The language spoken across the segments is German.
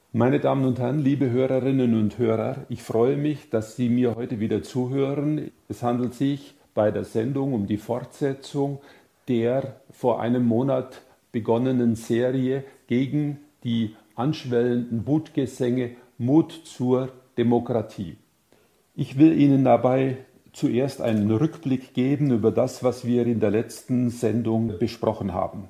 Meine Damen und Herren, liebe Hörerinnen und Hörer, ich freue mich, dass Sie mir heute wieder zuhören. Es handelt sich bei der Sendung um die Fortsetzung der vor einem Monat begonnenen Serie gegen die anschwellenden Wutgesänge Mut zur Demokratie. Ich will Ihnen dabei zuerst einen Rückblick geben über das, was wir in der letzten Sendung besprochen haben.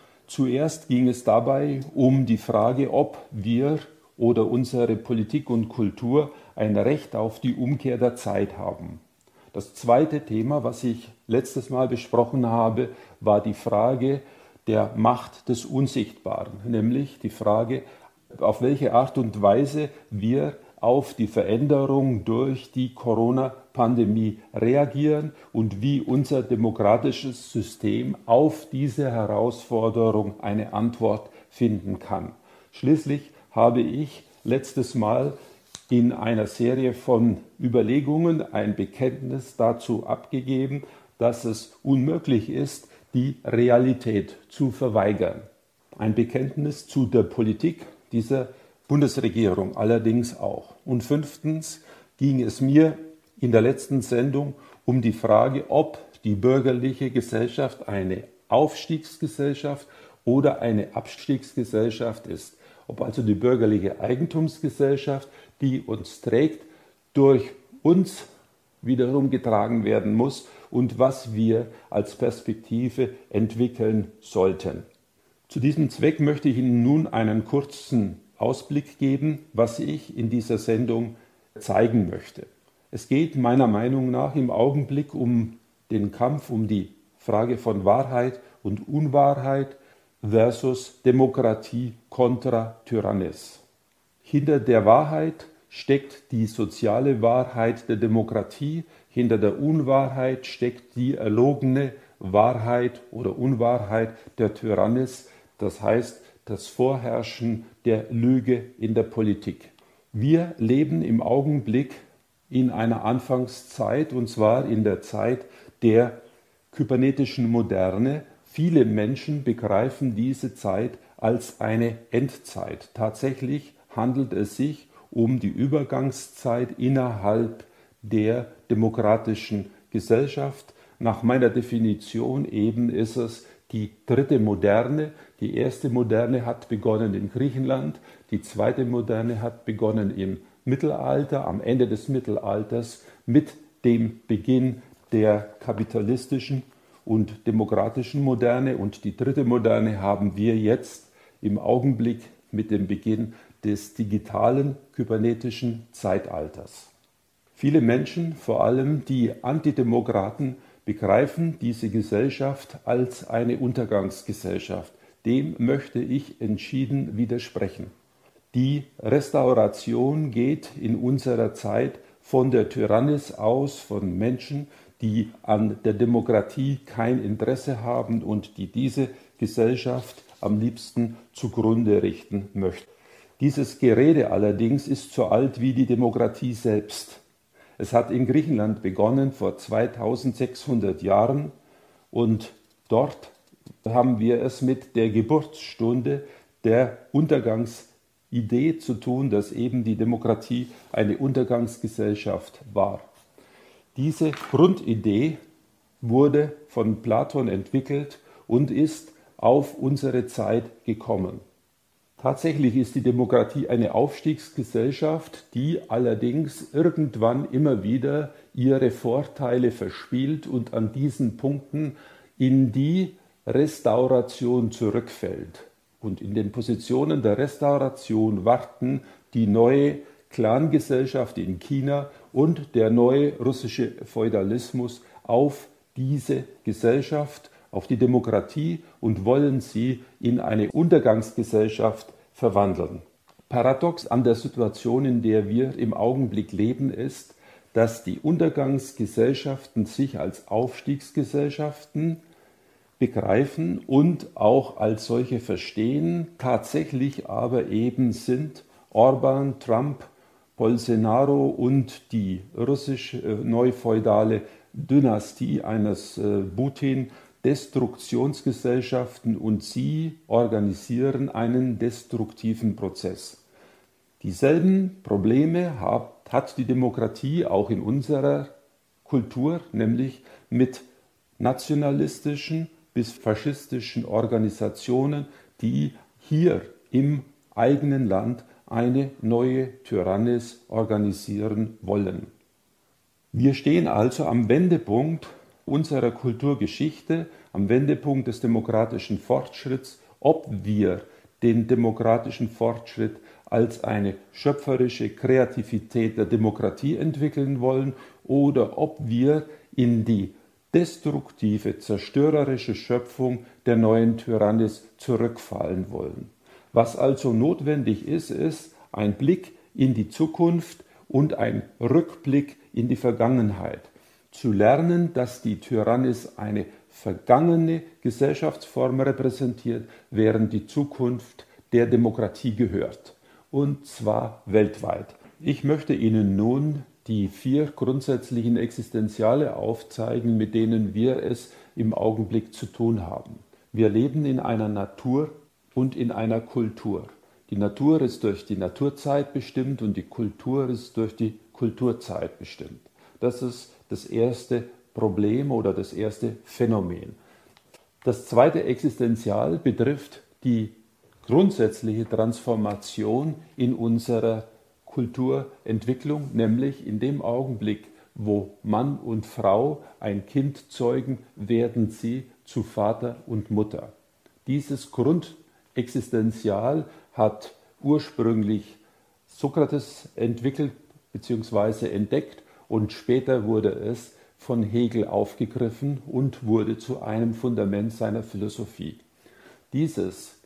Zuerst ging es dabei um die Frage, ob wir oder unsere Politik und Kultur ein Recht auf die Umkehr der Zeit haben. Das zweite Thema, was ich letztes Mal besprochen habe, war die Frage der Macht des Unsichtbaren, nämlich die Frage, auf welche Art und Weise wir auf die Veränderung durch die Corona-Pandemie reagieren und wie unser demokratisches System auf diese Herausforderung eine Antwort finden kann. Schließlich habe ich letztes Mal in einer Serie von Überlegungen ein Bekenntnis dazu abgegeben, dass es unmöglich ist, die Realität zu verweigern. Ein Bekenntnis zu der Politik dieser Bundesregierung allerdings auch. Und fünftens ging es mir in der letzten Sendung um die Frage, ob die bürgerliche Gesellschaft eine Aufstiegsgesellschaft oder eine Abstiegsgesellschaft ist. Ob also die bürgerliche Eigentumsgesellschaft, die uns trägt, durch uns wiederum getragen werden muss und was wir als Perspektive entwickeln sollten. Zu diesem Zweck möchte ich Ihnen nun einen kurzen Ausblick geben, was ich in dieser Sendung zeigen möchte. Es geht meiner Meinung nach im Augenblick um den Kampf um die Frage von Wahrheit und Unwahrheit versus Demokratie kontra Tyrannis. Hinter der Wahrheit steckt die soziale Wahrheit der Demokratie, hinter der Unwahrheit steckt die erlogene Wahrheit oder Unwahrheit der Tyrannis, das heißt das Vorherrschen der Lüge in der Politik. Wir leben im Augenblick in einer Anfangszeit, und zwar in der Zeit der kybernetischen Moderne. Viele Menschen begreifen diese Zeit als eine Endzeit. Tatsächlich handelt es sich um die Übergangszeit innerhalb der demokratischen Gesellschaft. Nach meiner Definition eben ist es die dritte Moderne. Die erste Moderne hat begonnen in Griechenland, die zweite Moderne hat begonnen im Mittelalter, am Ende des Mittelalters mit dem Beginn der kapitalistischen und demokratischen Moderne, und die dritte Moderne haben wir jetzt im Augenblick mit dem Beginn des digitalen kybernetischen Zeitalters. Viele Menschen, vor allem die Antidemokraten, begreifen diese Gesellschaft als eine Untergangsgesellschaft. Dem möchte ich entschieden widersprechen. Die Restauration geht in unserer Zeit von der Tyrannis aus, von Menschen, die an der Demokratie kein Interesse haben und die diese Gesellschaft am liebsten zugrunde richten möchten. Dieses Gerede allerdings ist so alt wie die Demokratie selbst. Es hat in Griechenland begonnen vor 2600 Jahren und dort haben wir es mit der Geburtsstunde der Untergangsidee zu tun, dass eben die Demokratie eine Untergangsgesellschaft war. Diese Grundidee wurde von Platon entwickelt und ist auf unsere Zeit gekommen. Tatsächlich ist die Demokratie eine Aufstiegsgesellschaft, die allerdings irgendwann immer wieder ihre Vorteile verspielt und an diesen Punkten in die Restauration zurückfällt. Und in den Positionen der Restauration warten die neue Clangesellschaft in China und der neue russische Feudalismus auf diese Gesellschaft, auf die Demokratie, und wollen sie in eine Untergangsgesellschaft verwandeln. Paradox an der Situation, in der wir im Augenblick leben, ist, dass die Untergangsgesellschaften sich als Aufstiegsgesellschaften begreifen und auch als solche verstehen, tatsächlich aber eben sind Orban, Trump, Bolsonaro und die russisch-neufeudale Dynastie eines Putin Destruktionsgesellschaften, und sie organisieren einen destruktiven Prozess. Dieselben Probleme hat die Demokratie auch in unserer Kultur, nämlich mit nationalistischen bis faschistischen Organisationen, die hier im eigenen Land eine neue Tyrannis organisieren wollen. Wir stehen also am Wendepunkt unserer Kulturgeschichte, am Wendepunkt des demokratischen Fortschritts, ob wir den demokratischen Fortschritt als eine schöpferische Kreativität der Demokratie entwickeln wollen oder ob wir in die destruktive, zerstörerische Schöpfung der neuen Tyrannis zurückfallen wollen. Was also notwendig ist, ist ein Blick in die Zukunft und ein Rückblick in die Vergangenheit. Zu lernen, dass die Tyrannis eine vergangene Gesellschaftsform repräsentiert, während die Zukunft der Demokratie gehört. Und zwar weltweit. Ich möchte Ihnen nun die 4 grundsätzlichen Existenziale aufzeigen, mit denen wir es im Augenblick zu tun haben. Wir leben in einer Natur und in einer Kultur. Die Natur ist durch die Naturzeit bestimmt und die Kultur ist durch die Kulturzeit bestimmt. Das ist das erste Problem oder das erste Phänomen. Das zweite Existenzial betrifft die grundsätzliche Transformation in unserer Kulturentwicklung, nämlich in dem Augenblick, wo Mann und Frau ein Kind zeugen, werden sie zu Vater und Mutter. Dieses Grundexistenzial hat ursprünglich Sokrates entwickelt bzw. entdeckt und später wurde es von Hegel aufgegriffen und wurde zu einem Fundament seiner Philosophie. Dieses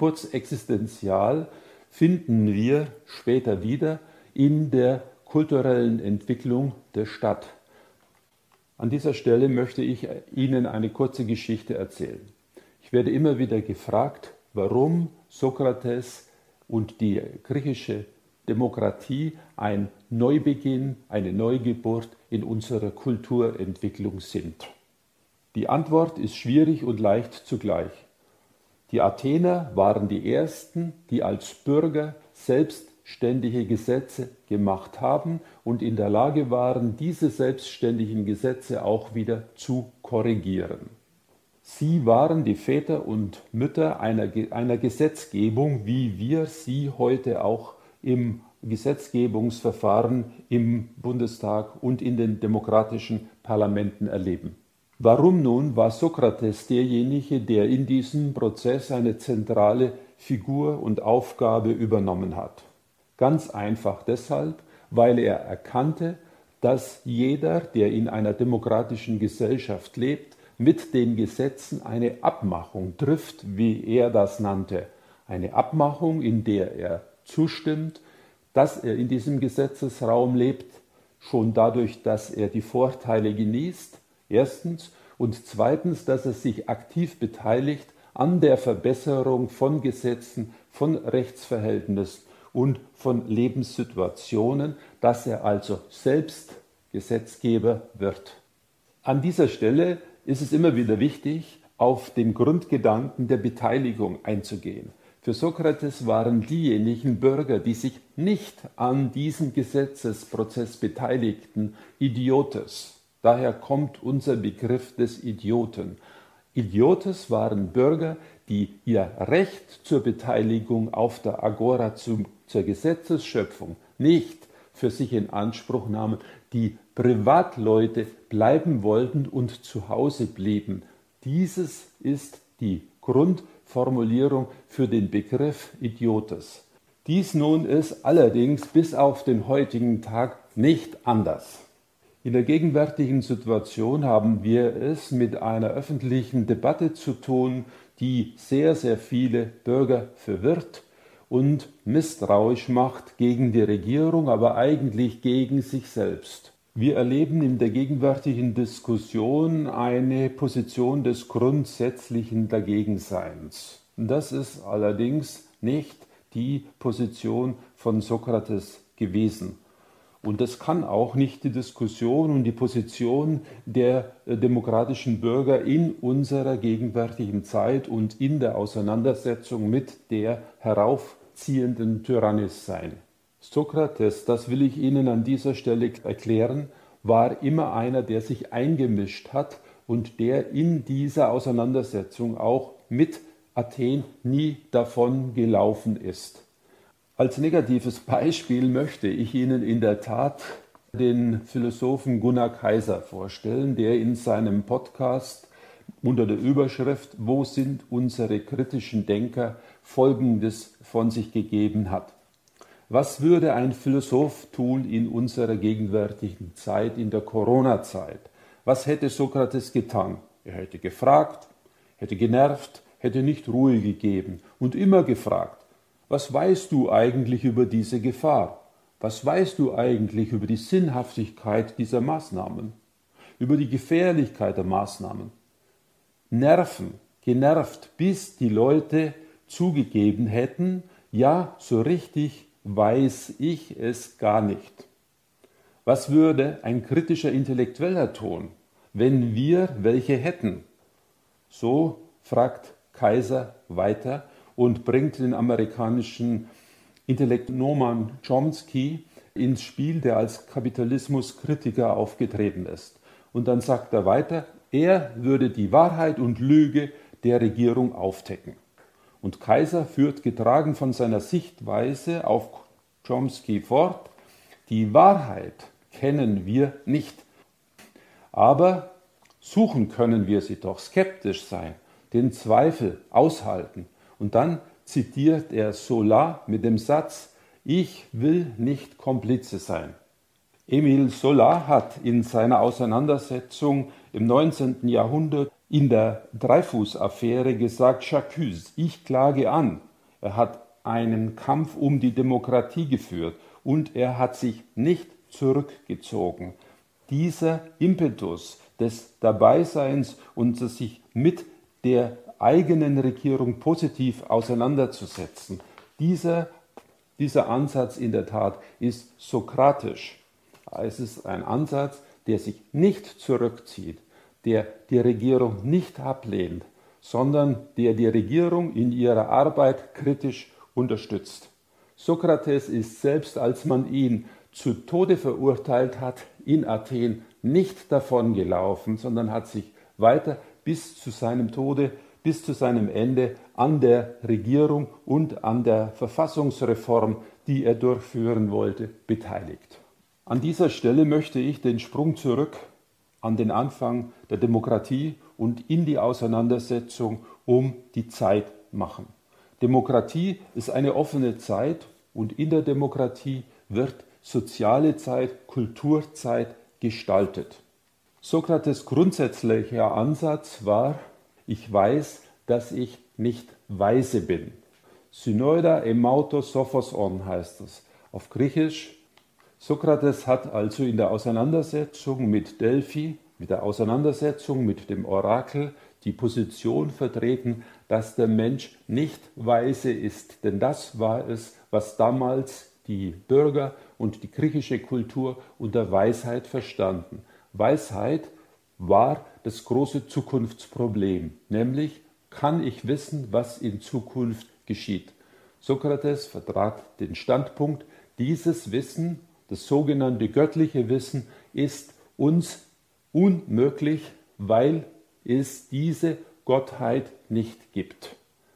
Geburtsexistenzial finden wir später wieder in der kulturellen Entwicklung der Stadt. An dieser Stelle möchte ich Ihnen eine kurze Geschichte erzählen. Ich werde immer wieder gefragt, warum Sokrates und die griechische Demokratie ein Neubeginn, eine Neugeburt in unserer Kulturentwicklung sind. Die Antwort ist schwierig und leicht zugleich. Die Athener waren die ersten, die als Bürger selbstständige Gesetze gemacht haben und in der Lage waren, diese selbstständigen Gesetze auch wieder zu korrigieren. Sie waren die Väter und Mütter einer Gesetzgebung, wie wir sie heute auch im Gesetzgebungsverfahren im Bundestag und in den demokratischen Parlamenten erleben. Warum nun war Sokrates derjenige, der in diesem Prozess eine zentrale Figur und Aufgabe übernommen hat? Ganz einfach deshalb, weil er erkannte, dass jeder, der in einer demokratischen Gesellschaft lebt, mit den Gesetzen eine Abmachung trifft, wie er das nannte. Eine Abmachung, in der er zustimmt, dass er in diesem Gesetzesraum lebt, schon dadurch, dass er die Vorteile genießt, erstens, und zweitens, dass er sich aktiv beteiligt an der Verbesserung von Gesetzen, von Rechtsverhältnissen und von Lebenssituationen, dass er also selbst Gesetzgeber wird. An dieser Stelle ist es immer wieder wichtig, auf den Grundgedanken der Beteiligung einzugehen. Für Sokrates waren diejenigen Bürger, die sich nicht an diesem Gesetzesprozess beteiligten, Idiotes. Daher kommt unser Begriff des Idioten. Idiotes waren Bürger, die ihr Recht zur Beteiligung auf der Agora zur Gesetzesschöpfung nicht für sich in Anspruch nahmen, die Privatleute bleiben wollten und zu Hause blieben. Dieses ist die Grundformulierung für den Begriff Idiotes. Dies nun ist allerdings bis auf den heutigen Tag nicht anders. In der gegenwärtigen Situation haben wir es mit einer öffentlichen Debatte zu tun, die sehr, sehr viele Bürger verwirrt und misstrauisch macht gegen die Regierung, aber eigentlich gegen sich selbst. Wir erleben in der gegenwärtigen Diskussion eine Position des grundsätzlichen Dagegenseins. Das ist allerdings nicht die Position von Sokrates gewesen. Und das kann auch nicht die Diskussion und die Position der demokratischen Bürger in unserer gegenwärtigen Zeit und in der Auseinandersetzung mit der heraufziehenden Tyrannis sein. Sokrates, das will ich Ihnen an dieser Stelle erklären, war immer einer, der sich eingemischt hat und der in dieser Auseinandersetzung auch mit Athen nie davon gelaufen ist. Als negatives Beispiel möchte ich Ihnen in der Tat den Philosophen Gunnar Kaiser vorstellen, der in seinem Podcast unter der Überschrift „Wo sind unsere kritischen Denker?" Folgendes von sich gegeben hat: Was würde ein Philosoph tun in unserer gegenwärtigen Zeit, in der Corona-Zeit? Was hätte Sokrates getan? Er hätte gefragt, hätte genervt, hätte nicht Ruhe gegeben und immer gefragt: Was weißt du eigentlich über diese Gefahr? Was weißt du eigentlich über die Sinnhaftigkeit dieser Maßnahmen? Über die Gefährlichkeit der Maßnahmen? Nerven, genervt, bis die Leute zugegeben hätten: Ja, so richtig weiß ich es gar nicht. Was würde ein kritischer Intellektueller tun, wenn wir welche hätten? So fragt Kaiser weiter und bringt den amerikanischen Intellektuellen Noam Chomsky ins Spiel, der als Kapitalismuskritiker aufgetreten ist. Und dann sagt er weiter, er würde die Wahrheit und Lüge der Regierung aufdecken. Und Kaiser führt, getragen von seiner Sichtweise auf Chomsky, fort: Die Wahrheit kennen wir nicht, aber suchen können wir sie doch, skeptisch sein, den Zweifel aushalten. Und dann zitiert er Zola mit dem Satz: Ich will nicht Komplize sein. Émile Zola hat in seiner Auseinandersetzung im 19. Jahrhundert in der Dreyfus-Affäre gesagt: J'accuse, ich klage an. Er hat einen Kampf um die Demokratie geführt und er hat sich nicht zurückgezogen. Dieser Impetus des Dabeiseins und sich mit der eigenen Regierung positiv auseinanderzusetzen, dieser Ansatz in der Tat ist sokratisch. Es ist ein Ansatz, der sich nicht zurückzieht, der die Regierung nicht ablehnt, sondern der die Regierung in ihrer Arbeit kritisch unterstützt. Sokrates ist selbst, als man ihn zu Tode verurteilt hat, in Athen nicht davongelaufen, sondern hat sich weiter bis zu seinem Tode, bis zu seinem Ende an der Regierung und an der Verfassungsreform, die er durchführen wollte, beteiligt. An dieser Stelle möchte ich den Sprung zurück an den Anfang der Demokratie und in die Auseinandersetzung um die Zeit machen. Demokratie ist eine offene Zeit und in der Demokratie wird soziale Zeit, Kulturzeit gestaltet. Sokrates' grundsätzlicher Ansatz war: Ich weiß, dass ich nicht weise bin. Synoida emauto sophos on heißt es auf Griechisch. Sokrates hat also in der Auseinandersetzung mit Delphi, mit der Auseinandersetzung mit dem Orakel, die Position vertreten, dass der Mensch nicht weise ist. Denn das war es, was damals die Bürger und die griechische Kultur unter Weisheit verstanden. Weisheit war das große Zukunftsproblem, nämlich: Kann ich wissen, was in Zukunft geschieht? Sokrates vertrat den Standpunkt, dieses Wissen, das sogenannte göttliche Wissen, ist uns unmöglich, weil es diese Gottheit nicht gibt.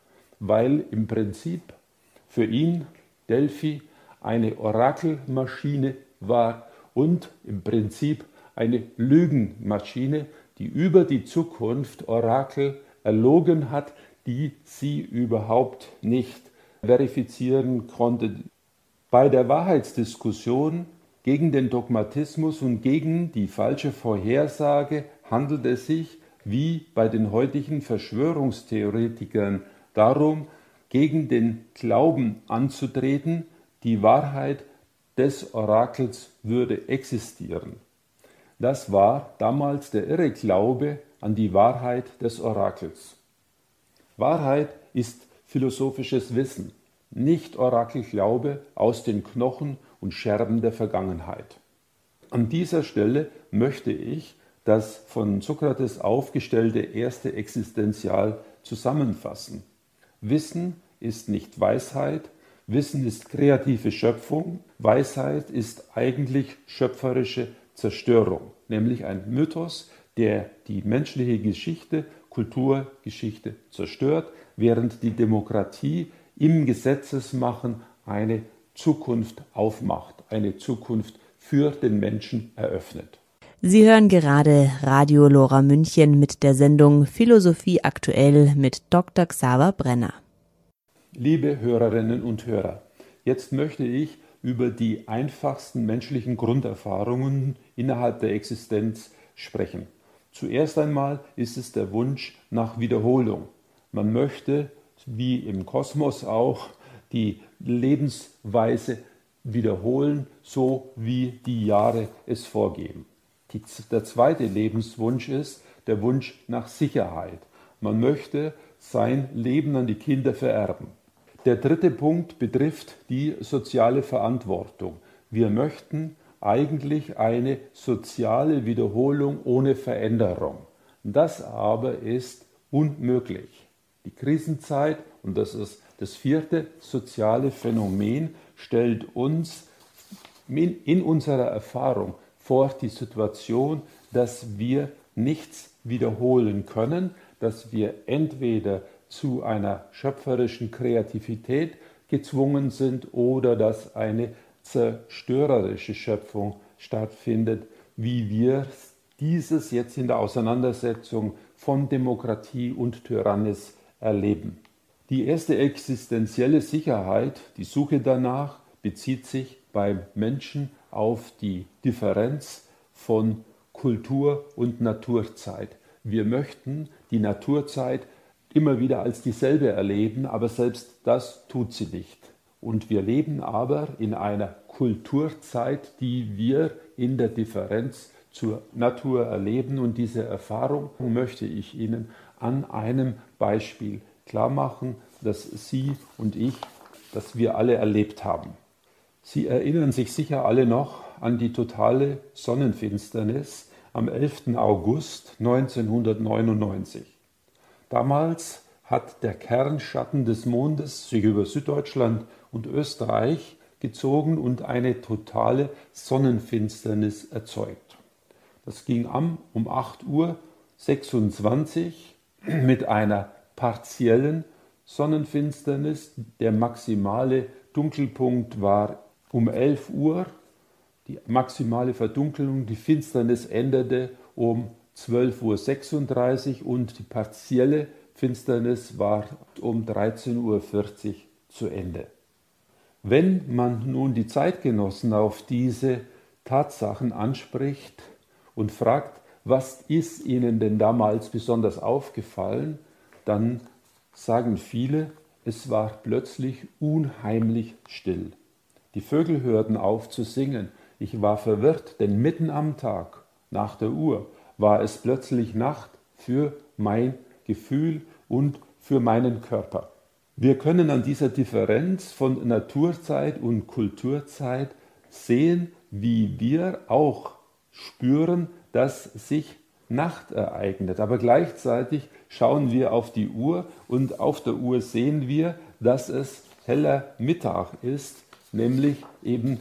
Weil im Prinzip für ihn Delphi eine Orakelmaschine war und im Prinzip eine Lügenmaschine, die über die Zukunft Orakel erlogen hat, die sie überhaupt nicht verifizieren konnte. Bei der Wahrheitsdiskussion gegen den Dogmatismus und gegen die falsche Vorhersage handelt es sich, wie bei den heutigen Verschwörungstheoretikern, darum, gegen den Glauben anzutreten, die Wahrheit des Orakels würde existieren. Das war damals der irre Glaube an die Wahrheit des Orakels. Wahrheit ist philosophisches Wissen, nicht Orakelglaube aus den Knochen und Scherben der Vergangenheit. An dieser Stelle möchte ich das von Sokrates aufgestellte erste Existenzial zusammenfassen. Wissen ist nicht Weisheit, Wissen ist kreative Schöpfung, Weisheit ist eigentlich schöpferische Zerstörung, nämlich ein Mythos, der die menschliche Geschichte, Kulturgeschichte zerstört, während die Demokratie im Gesetzesmachen eine Zukunft aufmacht, eine Zukunft für den Menschen eröffnet. Sie hören gerade Radio Lora München mit der Sendung Philosophie aktuell mit Dr. Xaver Brenner. Liebe Hörerinnen und Hörer, jetzt möchte ich über die einfachsten menschlichen Grunderfahrungen innerhalb der Existenz sprechen. Zuerst einmal ist es der Wunsch nach Wiederholung. Man möchte, wie im Kosmos auch, die Lebensweise wiederholen, so wie die Jahre es vorgeben. Der zweite Lebenswunsch ist der Wunsch nach Sicherheit. Man möchte sein Leben an die Kinder vererben. Der dritte Punkt betrifft die soziale Verantwortung. Wir möchten eigentlich eine soziale Wiederholung ohne Veränderung. Das aber ist unmöglich. Die Krisenzeit, und das ist das vierte soziale Phänomen, stellt uns in unserer Erfahrung vor die Situation, dass wir nichts wiederholen können, dass wir entweder zu einer schöpferischen Kreativität gezwungen sind oder dass eine zerstörerische Schöpfung stattfindet, wie wir dieses jetzt in der Auseinandersetzung von Demokratie und Tyrannis erleben. Die erste existenzielle Sicherheit, die Suche danach, bezieht sich beim Menschen auf die Differenz von Kultur- und Naturzeit. Wir möchten die Naturzeit immer wieder als dieselbe erleben, aber selbst das tut sie nicht. Und wir leben aber in einer Kulturzeit, die wir in der Differenz zur Natur erleben. Und diese Erfahrung möchte ich Ihnen an einem Beispiel klar machen, dass Sie und ich, dass wir alle erlebt haben. Sie erinnern sich sicher alle noch an die totale Sonnenfinsternis am 11. August 1999. Damals hat der Kernschatten des Mondes sich über Süddeutschland und Österreich gezogen und eine totale Sonnenfinsternis erzeugt. Das ging an um 8:26 Uhr mit einer partiellen Sonnenfinsternis. Der maximale Dunkelpunkt war um 11 Uhr. Die maximale Verdunkelung, die Finsternis endete um 12:36 Uhr und die partielle Finsternis war um 13:40 Uhr zu Ende. Wenn man nun die Zeitgenossen auf diese Tatsachen anspricht und fragt, was ist ihnen denn damals besonders aufgefallen, dann sagen viele, es war plötzlich unheimlich still. Die Vögel hörten auf zu singen. Ich war verwirrt, denn mitten am Tag, nach der Uhr, war es plötzlich Nacht für mein Gefühl und für meinen Körper. Wir können an dieser Differenz von Naturzeit und Kulturzeit sehen, wie wir auch spüren, dass sich Nacht ereignet. Aber gleichzeitig schauen wir auf die Uhr und auf der Uhr sehen wir, dass es heller Mittag ist, nämlich eben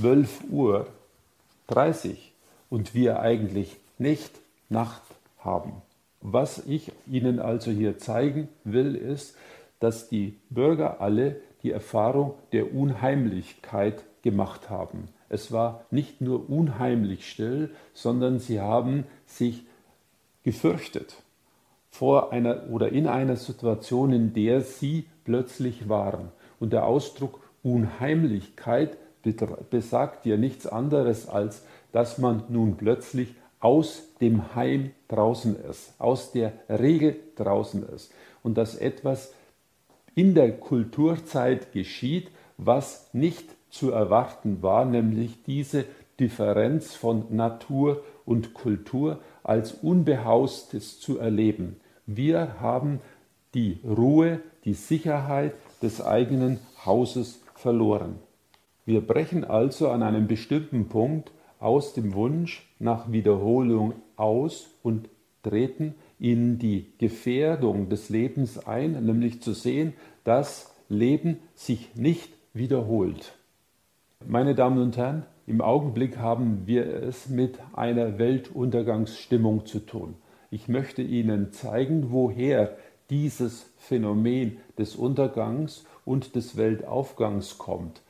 12:30 Uhr und wir eigentlich nicht Nacht haben. Was ich Ihnen also hier zeigen will, ist, dass die Bürger alle die Erfahrung der Unheimlichkeit gemacht haben. Es war nicht nur unheimlich still, sondern sie haben sich gefürchtet vor einer oder in einer Situation, in der sie plötzlich waren. Und der Ausdruck Unheimlichkeit besagt ja nichts anderes, als dass man nun plötzlich aus dem Heim draußen ist, aus der Regel draußen ist und dass etwas in der Kulturzeit geschieht, was nicht zu erwarten war, nämlich diese Differenz von Natur und Kultur als Unbehaustes zu erleben. Wir haben die Ruhe, die Sicherheit des eigenen Hauses verloren. Wir brechen also an einem bestimmten Punkt aus dem Wunsch nach Wiederholung aus und treten in die Gefährdung des Lebens ein, nämlich zu sehen, dass Leben sich nicht wiederholt. Meine Damen und Herren, im Augenblick haben wir es mit einer Weltuntergangsstimmung zu tun. Ich möchte Ihnen zeigen, woher dieses Phänomen des Untergangs und des Weltaufgangs kommt.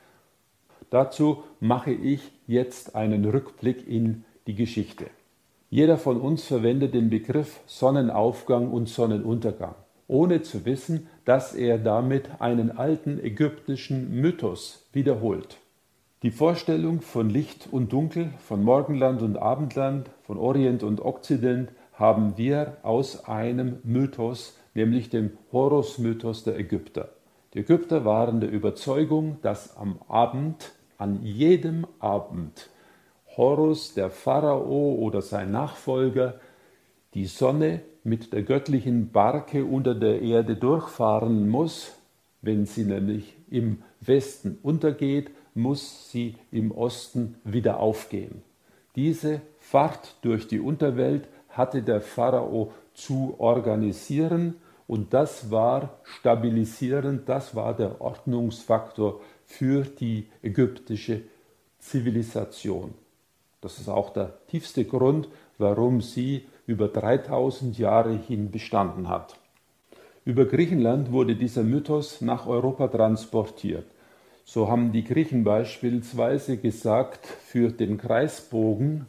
Dazu mache ich jetzt einen Rückblick in die Geschichte. Jeder von uns verwendet den Begriff Sonnenaufgang und Sonnenuntergang, ohne zu wissen, dass er damit einen alten ägyptischen Mythos wiederholt. Die Vorstellung von Licht und Dunkel, von Morgenland und Abendland, von Orient und Okzident haben wir aus einem Mythos, nämlich dem Horus-Mythos der Ägypter. Die Ägypter waren der Überzeugung, dass am Abend, an jedem Abend, Horus, der Pharao oder sein Nachfolger, die Sonne mit der göttlichen Barke unter der Erde durchfahren muss. Wenn sie nämlich im Westen untergeht, muss sie im Osten wieder aufgehen. Diese Fahrt durch die Unterwelt hatte der Pharao zu organisieren und das war stabilisierend, das war der Ordnungsfaktor für die ägyptische Zivilisation. Das ist auch der tiefste Grund, warum sie über 3000 Jahre hin bestanden hat. Über Griechenland wurde dieser Mythos nach Europa transportiert. So haben die Griechen beispielsweise gesagt, für den Kreisbogen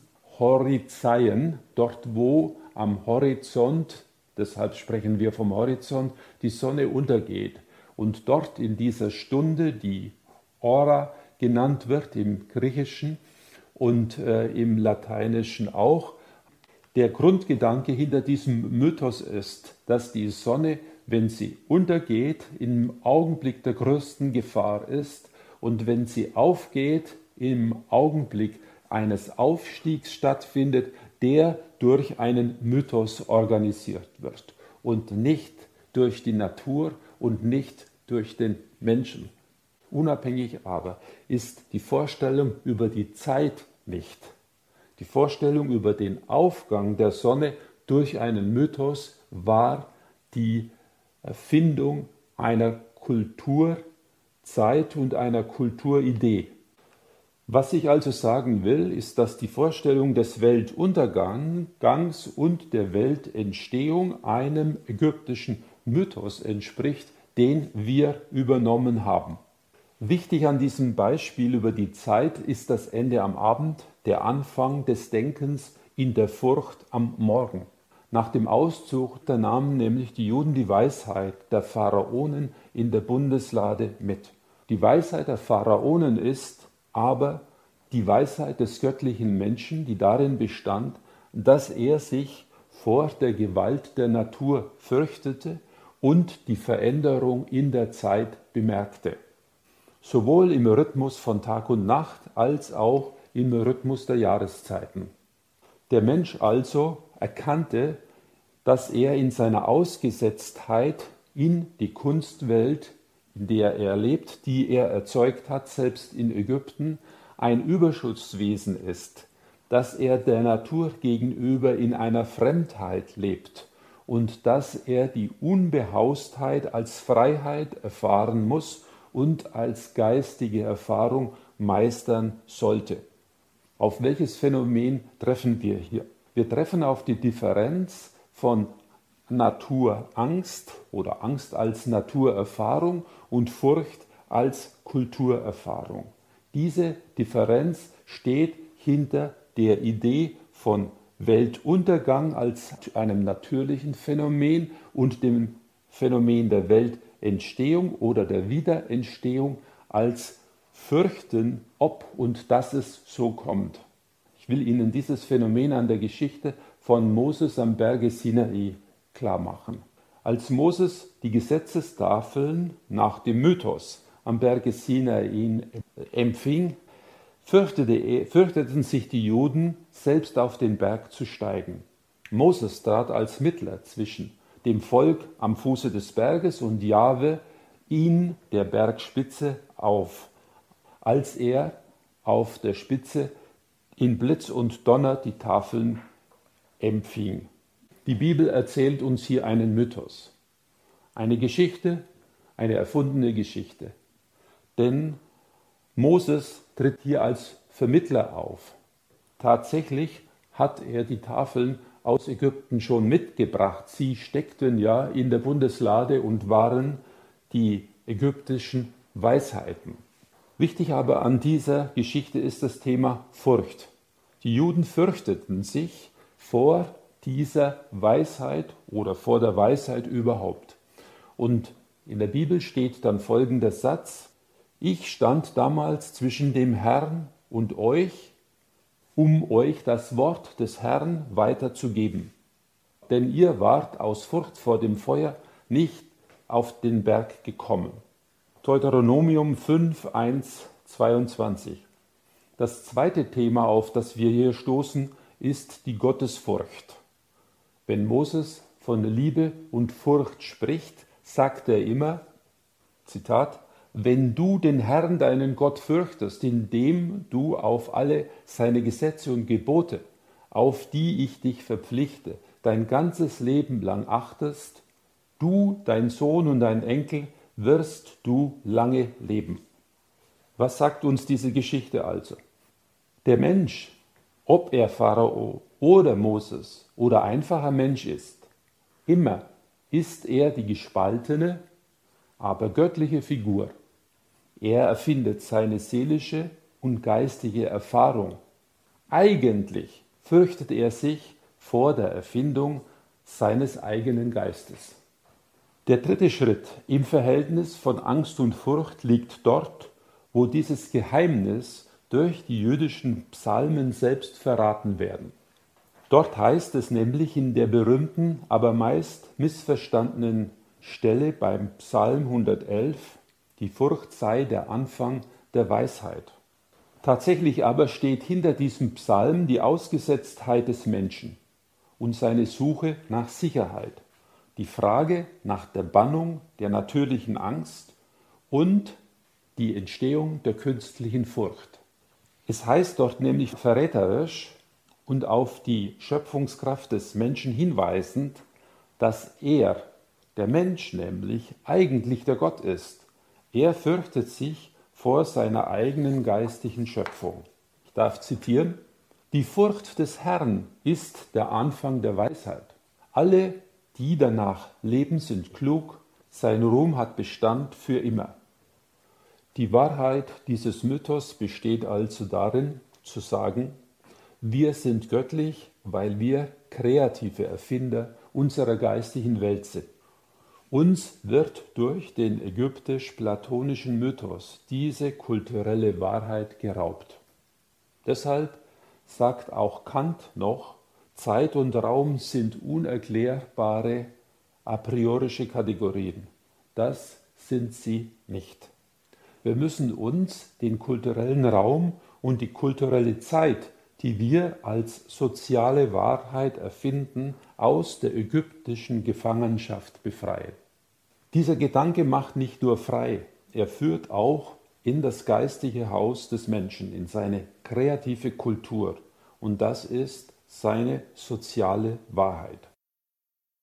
Horizeien, dort wo am Horizont, deshalb sprechen wir vom Horizont, die Sonne untergeht. Und dort in dieser Stunde, die Ora genannt wird im Griechischen und im Lateinischen auch, der Grundgedanke hinter diesem Mythos ist, dass die Sonne, wenn sie untergeht, im Augenblick der größten Gefahr ist und wenn sie aufgeht, im Augenblick eines Aufstiegs stattfindet, der durch einen Mythos organisiert wird und nicht durch die Natur und nicht durch den Menschen. Unabhängig aber ist die Vorstellung über die Zeit nicht. Die Vorstellung über den Aufgang der Sonne durch einen Mythos war die Erfindung einer Kulturzeit und einer Kulturidee. Was ich also sagen will, ist, dass die Vorstellung des Weltuntergangs und der Weltentstehung einem ägyptischen Mythos entspricht, den wir übernommen haben. Wichtig an diesem Beispiel über die Zeit ist das Ende am Abend, der Anfang des Denkens in der Furcht am Morgen. Nach dem Auszug da nahmen nämlich die Juden die Weisheit der Pharaonen in der Bundeslade mit. Die Weisheit der Pharaonen ist aber die Weisheit des göttlichen Menschen, die darin bestand, dass er sich vor der Gewalt der Natur fürchtete und die Veränderung in der Zeit bemerkte. Sowohl im Rhythmus von Tag und Nacht als auch im Rhythmus der Jahreszeiten. Der Mensch also erkannte, dass er in seiner Ausgesetztheit in die Kunstwelt, in der er lebt, die er erzeugt hat, selbst in Ägypten, ein Überschusswesen ist, dass er der Natur gegenüber in einer Fremdheit lebt und dass er die Unbehaustheit als Freiheit erfahren muss und als geistige Erfahrung meistern sollte. Auf welches Phänomen treffen wir hier? Wir treffen auf die Differenz von Naturangst oder Angst als Naturerfahrung und Furcht als Kulturerfahrung. Diese Differenz steht hinter der Idee von Weltuntergang als einem natürlichen Phänomen und dem Phänomen der Weltentstehung oder der Wiederentstehung als Fürchten, ob und dass es so kommt. Ich will Ihnen dieses Phänomen an der Geschichte von Moses am Berge Sinai klar machen. Als Moses die Gesetzestafeln nach dem Mythos am Berge Sinai empfing, fürchteten sich die Juden, selbst auf den Berg zu steigen. Moses trat als Mittler zwischen dem Volk am Fuße des Berges und Jahwe in der Bergspitze auf, als er auf der Spitze in Blitz und Donner die Tafeln empfing. Die Bibel erzählt uns hier einen Mythos, eine Geschichte, eine erfundene Geschichte. denn Moses tritt hier als Vermittler auf. Tatsächlich hat er die Tafeln aus Ägypten schon mitgebracht. Sie steckten ja in der Bundeslade und waren die ägyptischen Weisheiten. Wichtig aber an dieser Geschichte ist das Thema Furcht. Die Juden fürchteten sich vor dieser Weisheit oder vor der Weisheit überhaupt. Und in der Bibel steht dann folgender Satz: Ich stand damals zwischen dem Herrn und euch, um euch das Wort des Herrn weiterzugeben. Denn ihr wart aus Furcht vor dem Feuer nicht auf den Berg gekommen. Deuteronomium 5, 1, 22. Das zweite Thema, auf das wir hier stoßen, ist die Gottesfurcht. Wenn Moses von Liebe und Furcht spricht, sagt er immer, Zitat, wenn du den Herrn, deinen Gott, fürchtest, indem du auf alle seine Gesetze und Gebote, auf die ich dich verpflichte, dein ganzes Leben lang achtest, du, dein Sohn und dein Enkel, wirst du lange leben. Was sagt uns diese Geschichte also? Der Mensch, ob er Pharao oder Moses oder einfacher Mensch ist, immer ist er die gespaltene, aber göttliche Figur. Er erfindet seine seelische und geistige Erfahrung. Eigentlich fürchtet er sich vor der Erfindung seines eigenen Geistes. Der dritte Schritt im Verhältnis von Angst und Furcht liegt dort, wo dieses Geheimnis durch die jüdischen Psalmen selbst verraten werden. Dort heißt es nämlich in der berühmten, aber meist missverstandenen Stelle beim Psalm 111, die Furcht sei der Anfang der Weisheit. Tatsächlich aber steht hinter diesem Psalm die Ausgesetztheit des Menschen und seine Suche nach Sicherheit, die Frage nach der Bannung der natürlichen Angst und die Entstehung der künstlichen Furcht. Es heißt dort nämlich verräterisch und auf die Schöpfungskraft des Menschen hinweisend, dass er, der Mensch nämlich, eigentlich der Gott ist. Er fürchtet sich vor seiner eigenen geistigen Schöpfung. Ich darf zitieren: Die Furcht des Herrn ist der Anfang der Weisheit. Alle, die danach leben, sind klug, sein Ruhm hat Bestand für immer. Die Wahrheit dieses Mythos besteht also darin, zu sagen, wir sind göttlich, weil wir kreative Erfinder unserer geistigen Welt sind. Uns wird durch den ägyptisch-platonischen Mythos diese kulturelle Wahrheit geraubt. Deshalb sagt auch Kant noch, Zeit und Raum sind unerklärbare a priorische Kategorien. Das sind sie nicht. Wir müssen uns den kulturellen Raum und die kulturelle Zeit, die wir als soziale Wahrheit erfinden, aus der ägyptischen Gefangenschaft befreien. Dieser Gedanke macht nicht nur frei, er führt auch in das geistige Haus des Menschen, in seine kreative Kultur. Und das ist seine soziale Wahrheit.